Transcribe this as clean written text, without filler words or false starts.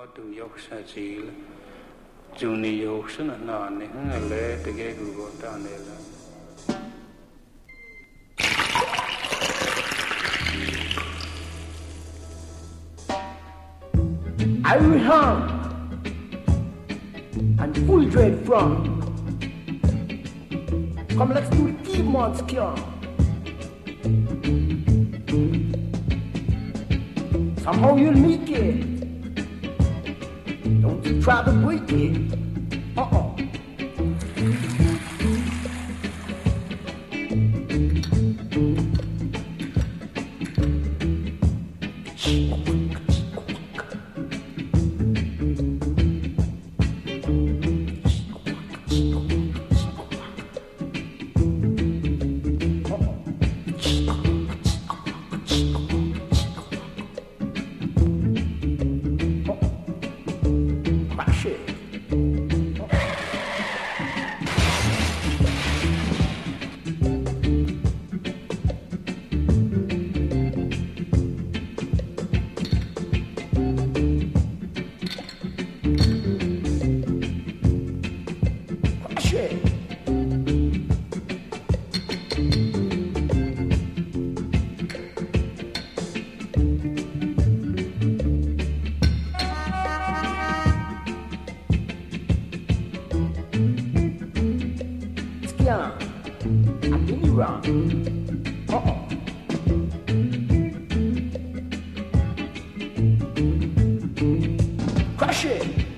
tu yoksajil juni yoksana na ne le tege gu go ta ne la I will harm and full dread from. Come, let's do the Piedmont's cure. Somehow you'll make it. Don't you try to break it. Crash it.